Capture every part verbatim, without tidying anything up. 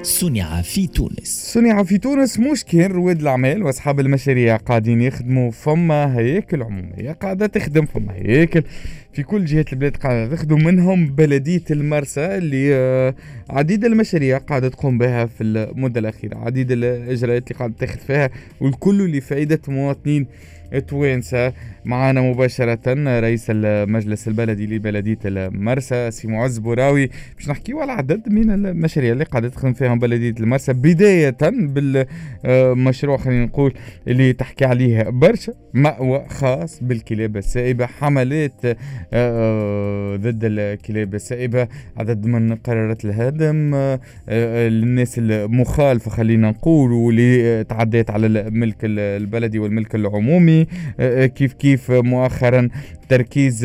صنع في تونس. صنع في تونس مش كان رواد الأعمال وأصحاب المشاريع قاعدين يخدموا، فما هياكل عمومية قاعدة تخدم، فما هياكل في كل جهات البلاد قاعدة تخدم، منهم بلدية المرسى اللي عديد المشاريع قاعدة تقوم بها في المدة الأخيرة، عديد الإجراءات اللي قاعدة تاخذ فيها، والكل لفائدة مواطنين توانسة. معنا مباشرة رئيس المجلس البلدي لبلدية المرسى سي معز بوراوي باش نحكيو على عدد من المشاريع اللي قاعدة تخدم فيها بلدية المرسى، بداية بالمشروع خلينا نقول اللي تحكي عليه برشا، مأوى خاص بالكلاب السائبة، حملات ضد الكلاب السائبة، عدد من قرارات الهدم للناس المخالفة خلينا نقول واللي تعديت على الملك البلدي والملك العمومي، كيف كيف مؤخرا تركيز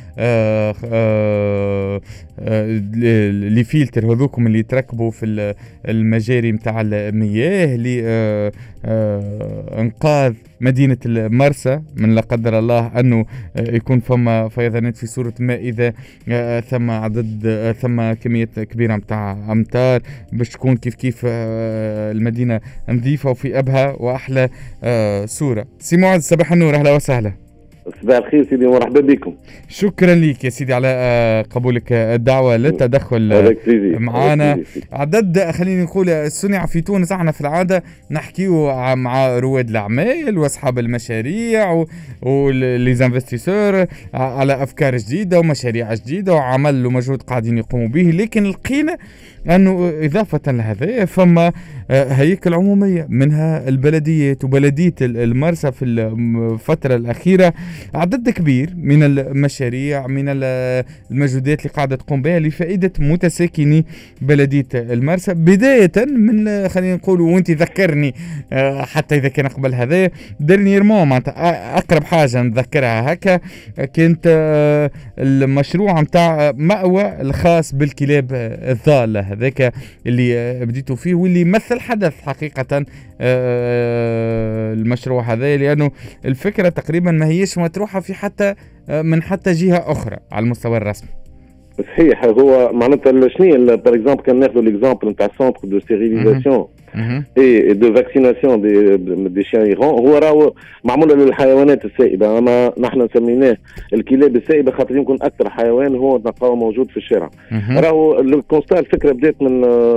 لفلتر هذوكم اللي تركبوا في المجاري متاع المياه لإنقاذ مدينة المرسى من لا قدر الله أنه يكون فما فيضانات في صورة ما إذا ثم عدد ثم كمية كبيرة متاع أمطار باش تكون كيف كيف المدينة نظيفة وفي أبهى وأحلى صورة. سي معز صباح النور، أهلا وسهلا. صباح الخير سيدي، مرحبا بكم. شكرا لك يا سيدي على قبولك الدعوة للتدخل معنا. عدد خليني نقول صنع في تونس، احنا في العادة نحكيو مع رواد الأعمال وأصحاب المشاريع وليزانفستيسور على أفكار جديدة ومشاريع جديدة وعمل ومجهود قاعدين يقوموا به، لكن لقينا أنه إضافة لهذا فما هيكل عمومية منها البلديات وبلدية المرسى في الفترة الأخيرة عدد كبير من المشاريع من المجهودات اللي قاعدة تقوم بها لفائدة متساكني بلدية المرسى، بداية من خلينا نقول وانت ذكرني حتى إذا كان قبل هذا ديرنييرمون معناتها أقرب حاجة نذكرها هكا كانت المشروع متاع مأوى الخاص بالكلاب الضالة هذاك اللي بديتوا فيه واللي يمثل حدث حقيقة المشروع هذا، لأنه الفكرة تقريبا ما هيش مطروحة في حتى من حتى جهة أخرى على المستوى الرسمي. صحيح، هو معناتها شنو باغ اكزومبل كان ناخذ ليكزومبل نتاع سونتر دو ستيريليزاسيون اي دو فاكسيناسيون دي دي شيان ايران، هو راهو معمول للحيوانات السائبه، اما نحن سميناه الكلاب السائبه خاطر يمكن اكثر حيوان هو نلقاو موجود في الشارع. راهو الكونستا الفكره بدات من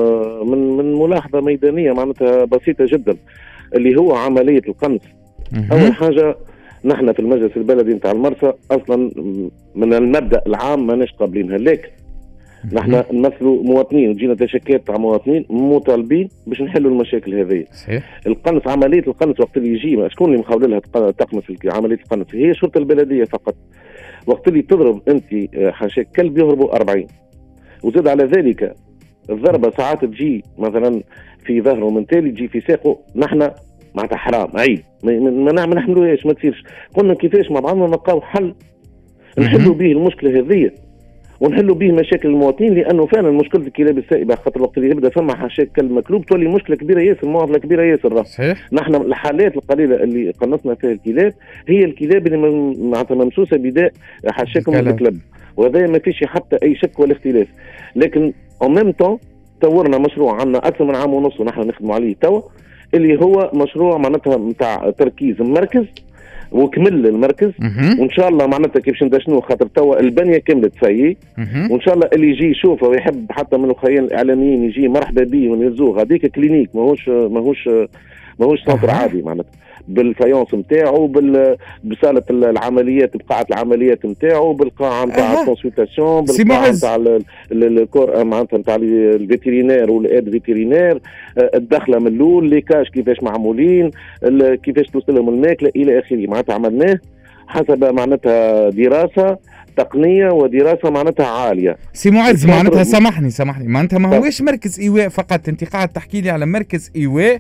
من من ملاحظه ميدانيه معناتها بسيطه جدا اللي هو عمليه القنص. اول حاجه نحن في المجلس البلدي نتاع المرسى اصلا من المبدا العام ماناش قابلينها، لكن نحن نمثلوا مواطنين وجينا تشكيات تاع مواطنين مطالبين باش نحلوا المشاكل هذه. صحيح. القنص عمليه القنص وقت اللي يجي شكون اللي مخاول لها تقنص عمليه القنص؟ هي شرطه البلديه فقط. وقت اللي تضرب انت حاشاك كلب يهربوا أربعين، وزاد على ذلك الضربه ساعات تجي مثلا في ظهره من تالي تجي في ساقه، نحن معناتها حرام عيب ما نعمل نحملوهاش ما تصيرش. قلنا كيفاش مع بعضنا نلقاو حل نحلوا به المشكله هذه ونحلوا به مشاكل المواطنين، لانه فعلا مشكله الكلاب السائبه خاطر الوقت اللي يبدا فما حاشاك كلب مكلوب تولي مشكله كبيره ياسر، معضله كبيره ياسر. صحيح. نحن الحالات القليله اللي قنصنا فيها الكلاب هي الكلاب اللي معناتها ممسوسه بداء حاشاكم الكلب، وهذا ما فيش حتى اي شك ولا اختلاف. لكن او ميم طون طورنا مشروع عندنا اكثر من عام ونص ونحن نخدموا عليه توا، اللي هو مشروع معناتها نتاع تركيز مركز وكمل المركز، وان شاء الله معناتها كيفاش ندشنوه خاطر توا البنيه كملت فيي، وان شاء الله اللي يجي يشوفه ويحب حتى من الاخوين الاعلاميين يجي مرحبا به ونهزوه. هذيك كلينيك ماهوش ماهوش ماهوش سنتر عادي معناتها بالفايونس نتاعو بصاله العمليات بقاعه العمليات نتاعو بالقاعه نتاع الكونسلتاسيون بالقاعه نتاع الكور معناتها نتاع الفيترينير والاد فيترينير، الدخله من الاول لي كاش كيفاش معمولين كيفاش توصلهم الماكله الى اخره. معناتها عملناه حسب معناتها دراسه تقنيه ودراسه معناتها عاليه. سي معز معناتها سامحني سامحني معناتها ما هوش مركز ايواء فقط، انت قاعد تحكي لي على مركز ايواء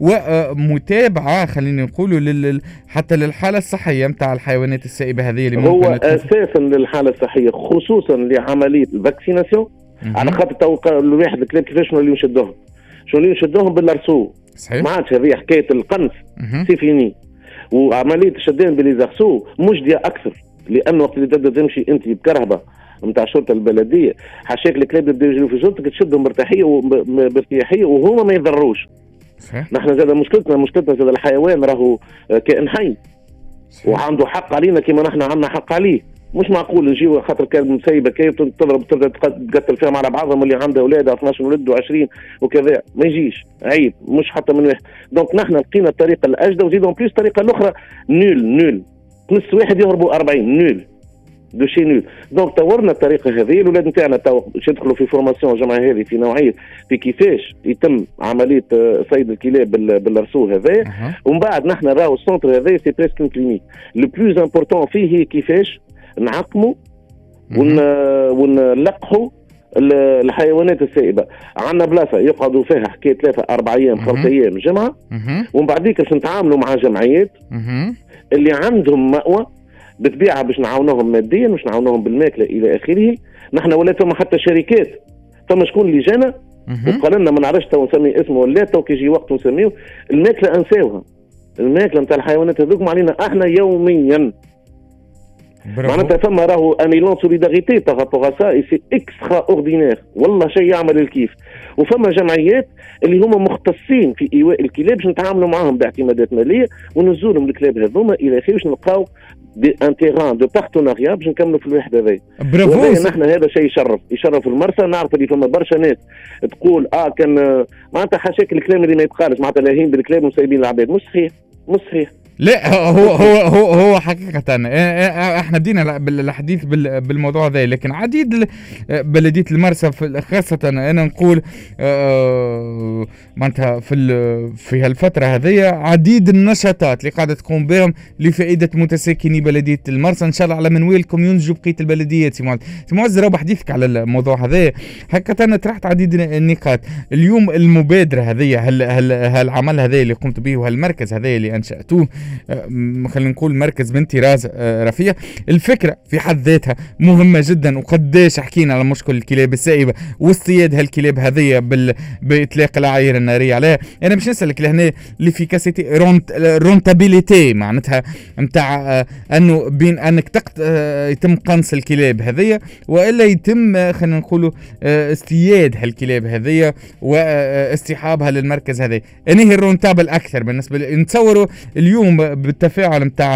ومتابعه خلينا نقولوا لل حتى للحاله الصحيه نتاع الحيوانات السائبه هذه اللي هو اساسا للحاله الصحيه خصوصا لعمليه الفاكسيناسيون. على خاطر تو الواحد الكلاب كيفاش نوليو نشدوهم شنو نشدوهم بالارسو. صحيح. ما عادش هذه حكايه القنص سي فيني، وعمليه الشدان باللي زغسو مجديه اكثر، لانه وقت اللي تبدا تمشي انت بكرهبه نتاع الشرطه البلديه، حاشاك الكلاب يبداو يجروا في شرطتك تشدهم بارتياحيه وبارتياحيه وهما ما يضروش. نحن زاد مشكلتنا مشكلتنا زاد الحيوان راهو كائن حي وعنده حق علينا كما نحن عندنا حق عليه. مش معقول نجيو خاطر كان مسيبه كي تضرب تقتل فيهم على بعضهم اللي عنده اولاد اثناش ولد وعشرين وكذا، ما يجيش، عيب، مش حتى من واحد. دونك نحن لقينا الطريقه الاجدى وزيدوا بليس الطريقه الاخرى نول نول نص واحد يهربوا أربعين نول دو شي نول. دونك طورنا الطريقه هذه. الاولاد نتاعنا تو باش يدخلوا في فورماسيون الجمعه هذه في نوعيه في كيفاش يتم عمليه صيد الكلاب بالرسو هذا. ومن بعد نحن راهو السونتر هذا سي بريسك كلينيك. لو بلوز امبورطون فيه هي كيفاش نعقموا ونلقحوا الحيوانات السائبه. عندنا بلاصه يقعدوا فيها حكايه ثلاثه اربع ايام خمس ايام جمعه، ومن بعديك باش نتعاملوا مع جمعيات اللي عندهم مأوى بالطبيعه باش نعاونوهم ماديا، باش نعاونوهم بالماكله الى اخره. نحن ولا ثم حتى شركات، ثم شكون اللي جانا وقال لنا ما نعرفش تو نسمي اسمه ولا تو كي يجي وقت نسميه الماكله انساوها. الماكله نتاع الحيوانات هذوك علينا احنا يوميا. معناتها فما راهو ان ايلون سوليداريتي بارابور سا اي سي اكسترا اوردينير، والله شيء يعمل الكيف. وفما جمعيات اللي هما مختصين في ايواء الكلاب باش نتعاملوا معاهم باعتمادات ماليه ونزوا لهم الكلاب هذوما الى اخره باش نلقاو ان تيران دو بارتناريا باش نكملوا في الوحده هذه. برافو. نحن هذا شيء يشرف يشرف المرسى. نعرف اللي فما برشا ناس تقول اه كان معناتها حاشاك الكلام اللي ما يتقالش، معناتها لاهين بالكلاب وسايبين العباد. مش صحيح مش صحيح. لا هو هو هو هو حقيقة احنا بدينا بالحديث بالموضوع هذا، لكن عديد بلدية المرسى خاصة انا نقول معناتها في في هالفترة هذه عديد النشاطات اللي قاعدة تقوم بهم لفائدة متساكني بلدية المرسى. ان شاء الله على منوالكم ينجوا بقية البلديات. سي معز سي معز راه بحديثك على الموضوع هذا هكا انا طرحت عديد النقاط. اليوم المبادرة هذه هالعمل هذا اللي قمت به وهالمركز هذا اللي انشأتوه، خلينا نقول مركز بن طراز رفيع، الفكره في حد ذاتها مهمه جدا. وقداش حكينا على مشكل الكلاب السائبه واصطياد هالكلاب هذيه بال... باطلاق العاير الناريه عليها. انا باش نسالك لهنا ليفيكاسيتي رونت... رونتابيليتي معناتها نتاع انه بين انك تقت... يتم قنص الكلاب هذيه والا يتم خلينا نقولوا اصطياد هالكلاب هذيه واصطحابها للمركز هذا. انهي الرونتابل اكثر بالنسبه لي؟ نتصوروا اليوم بالتفاعل متاع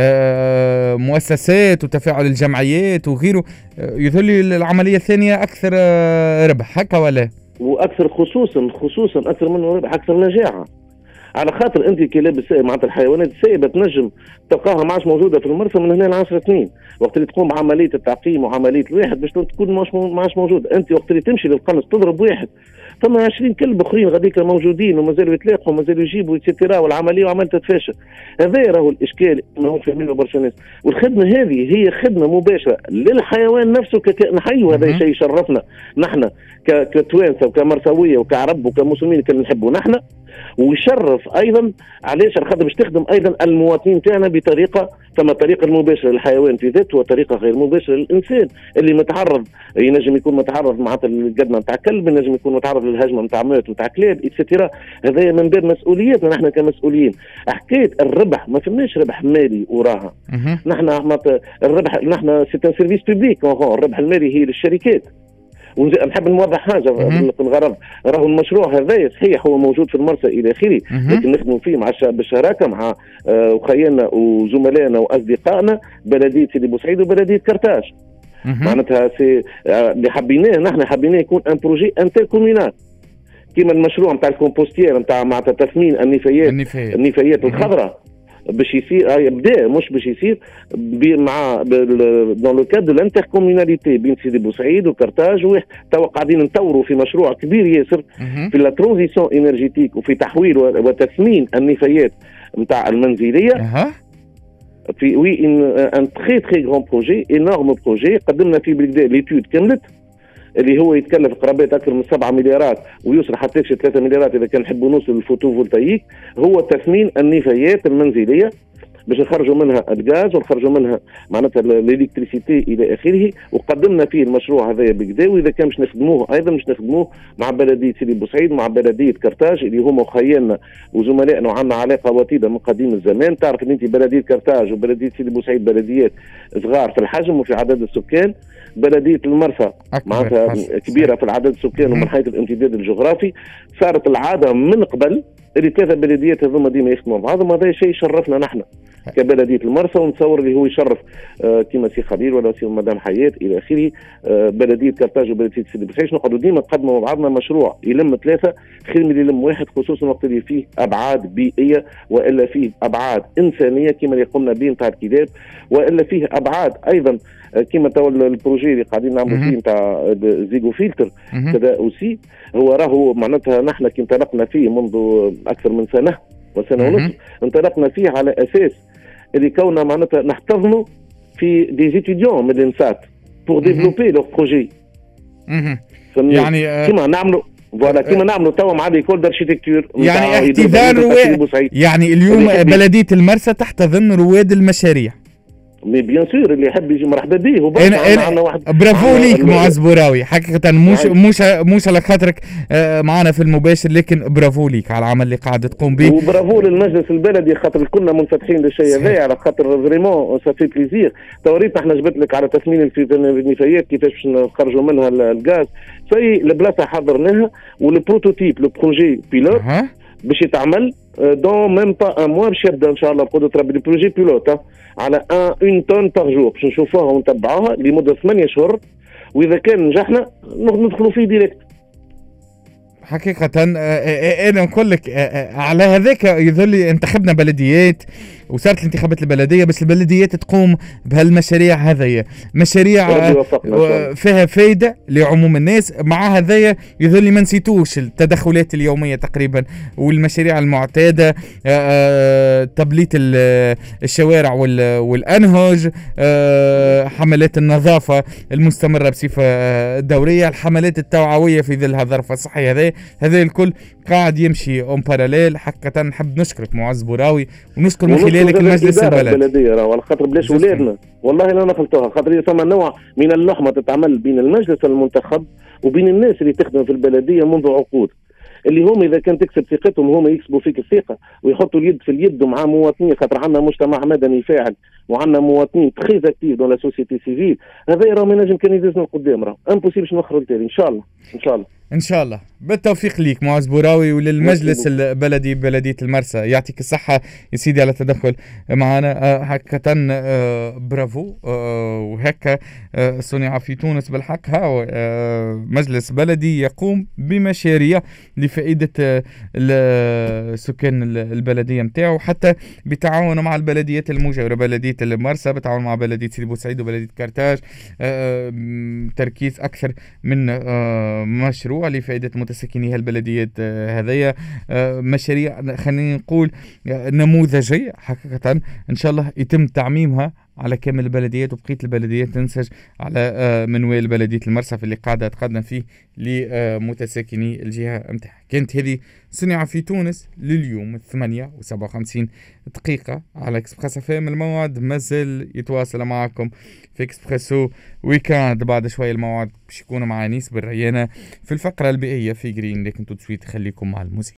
مؤسسات وتفاعل الجمعيات وغيره يظل العملية الثانية أكثر ربح هكا ولا؟ وأكثر خصوصا خصوصا أكثر منه ربح، أكثر نجاعة. على خاطر أنت كلاب السائبة معناتها الحيوانات السائبة تنجم تلقاها ما عادش موجودة في المرسى من هنا لعشر سنين، وقت اللي تقوم بعملية التعقيم وعملية الواحد باش تكون ما عادش موجودة. أنت وقت اللي تمشي للقنص تضرب واحد ثم عشرين كلب اخرين غاديك موجودين ومازالوا يتلاقوا ومازالوا يجيبوا ويتسيتيرا والعمليه وعملت تتفاشى. هذا راهو الاشكال ما هو فاهمينه برشا ناس. والخدمه هذه هي خدمه مباشره للحيوان نفسه ككائن حي، وهذا شيء يشرفنا نحن كتوانسه وكمرساويه وكعرب وكمسلمين اللي نحبوا نحن. ويشرف ايضا علاش خاطر باش تخدم ايضا المواطنين تاعنا بطريقه، ثم الطريقه المباشره للحيوان في ذاته وطريقه غير مباشره للانسان اللي متعرض. ينجم يكون متعرض معناتها للقدمه نتاع كلب، ينجم يكون متعرض للهجمه نتاع موت نتاع كلاب اكسترا. هذا من باب مسؤوليتنا نحن كمسؤولين. حكايه الربح ما فماش ربح مالي وراها. نحن الربح نحن سي ان سيرفيس بوبليك. الربح المالي هي للشركات. ونحب نوضح حاجه في الغرض، راهو المشروع هذا صحيح هو موجود في المرسى الى اخره، لكن نخدموا فيه مع بالشراكه مع اخينا وزملائنا واصدقائنا بلديه سيدي بوسعيد وبلديه كرتاج. معناتها سي اللي حبيناه نحن حبيناه يكون ان بروجي انتر كومينال كيما المشروع نتاع الكومبوستير نتاع معناتها تثمين النفايات النفايات, النفايات الخضراء باش يصير يبدا مش باش يصير مع دون لو كاد دو لانتركوميناليتي بين سيدي بوسعيد وكرتاج. تو قاعدين نطوروا في مشروع كبير ياسر في لا ترانزيسيون انرجيتيك وفي تحويل وتثمين النفايات نتاع المنزليه. في وي ان تري تري غران بروجي انورم بروجي قدمنا فيه بالكدا ليتود كملت اللي هو يتكلف قرابات اكثر من سبعة مليارات ويوصل حتى ثلاثة مليارات اذا كان نحبوا نوصل للفوتوفولتايك. هو تثمين النفايات المنزليه باش نخرجوا منها الغاز ونخرجوا منها معناتها الالكتريسيتي الى اخره. وقدمنا فيه المشروع هذا بكدا، واذا كان باش نخدموه ايضا باش نخدموه مع بلديه سيدي بوسعيد مع بلديه كرتاج اللي هما خيالنا وزملائنا وعندنا علاقه وطيده من قديم الزمان. تعرف ان انت بلديه كرتاج وبلديه سيدي بوسعيد بلديات صغار في الحجم وفي عدد السكان، بلديه المرسى معناتها كبيره في العدد السكان ومن حيث الامتداد الجغرافي، صارت العاده من قبل اللي ثلاثه بلديات هذوما ديما يخدموا مع بعضهم. هذا شيء يشرفنا نحن كبلديه المرسى، ونتصور اللي هو يشرف آه كيما سي خليل ولا سي مدام حياه الى اخره. آه بلديه كرتاج وبلديه سيدي بوسعيد نقعدوا ديما نقدموا مع بعضنا مشروع يلم ثلاثه خير من اللي يلم واحد، خصوصا وقت اللي فيه ابعاد بيئيه والا فيه ابعاد انسانيه كيما اللي قمنا به نتاع الكتاب، والا فيه ابعاد ايضا كيما تو البروجي اللي قاعدين نعملوا فيه نتاع زيجو فلتر كذا اوسي. هو راهو معناتها نحن كي انطلقنا فيه منذ اكثر من سنه وسنه ونصف، انطلقنا فيه على اساس اللي كوننا معناتها نحتضنوا في دي زيتيديون من الانسات بور ديفلوبي لو بروجي. يعني كيما نعملوا فوالا كيما نعملوا توا مع ليكول داركتيكتور يعني احتضان رواد. يعني اليوم بلديه المرسى تحتضن رواد المشاريع. مي بيان سور اللي يحب يجي مرحبا به. أنا واحد برافو ليك معز بوراوي حقيقه، مش مش مش على خاطرك معنا في المباشر، لكن برافو ليك على العمل اللي قاعد تقوم به، وبرافو للمجلس البلدي خاطر كنا منفتحين للشيء هذا على خاطر فريمون سافي بليزير. توريت احنا جبت لك على تثمين النفايات كيفاش باش نخرجوا منها الغاز، سي البلاصه حضرناها والبروتوتيب لو بروجي بيلوت باش يتعمل دون ميم با ان موا باش يبدا ان شاء الله بقدره ربي البروجي بيلوت على اون تون باغ جور باش نشوفوها ونتبعوها لمده ثمانية اشهر، واذا كان نجحنا ندخلوا فيه ديريكت. حقيقة أنا نقول لك على هذاك يظل انتخبنا بلديات وصارت الانتخابات البلدية، بس البلديات تقوم بهالمشاريع هذية، مشاريع فيها فايدة لعموم الناس. مع هذايا يظل ما نسيتوش التدخلات اليومية تقريبا والمشاريع المعتادة، تبليط الشوارع والأنهج، حملات النظافة المستمرة بصفة دورية، الحملات التوعوية في ظل هذا الظرف الصحي. هذا هذا الكل قاعد يمشي اون باراليل. حقيقة نحب نشكرك معز بوراوي ونشكر من خلالك المجلس البلدي على خاطر بلاش ولادنا والله لا نخلطوها، خاطر ثم نوع من اللحمة تتعمل بين المجلس المنتخب وبين الناس اللي تخدم في البلدية منذ عقود، اللي هم اذا كان تكسب ثقتهم هم يكسبوا فيك الثقه ويحطوا اليد في اليد مع مواطنين، خاطر عندنا مجتمع مدني فاعل وعندنا مواطنين تري اكتيف دون لا سوسيتي سيفيل. هذا راه ما نجم كان يدزنا لقدام، راه امبوسيبل باش نوخروا لتالي ان شاء الله. ان شاء الله ان شاء الله بالتوفيق ليك معز بوراوي وللمجلس البلدي بلديه المرسى. يعطيك الصحه يا سيدي على التدخل معنا. حقيقه برافو. وهكا صنع في تونس بالحق، ها مجلس بلدي يقوم بمشاريع لفائده السكان البلديه نتاعو، حتى بتعاون مع البلديات المجاوره، بلديه المرسى بتعاون مع بلديه سيدي بوسعيد وبلديه كرتاج، تركيز اكثر من مشروع لفائدة متسكني هالبلديات هذيا. مشاريع خلينا نقول نموذجية حقيقة، إن شاء الله يتم تعميمها على كامل البلديات وبقية البلديات تنسج على منوال بلدية المرسى اللي قاعدة تقدم فيه لمتسكني الجهة متاعها. كانت هذه صنع في تونس لليوم الثمانية وسبعة وخمسين دقيقة على اكسبريس اف ام. الموعد مازال يتواصل معكم في اكسبريسو ويكاند. بعد شوية الموعد باش يكونوا مع نيس بالريانة في الفقرة البيئية في جرين، لكن تو تسويت خليكم مع الموسيقى.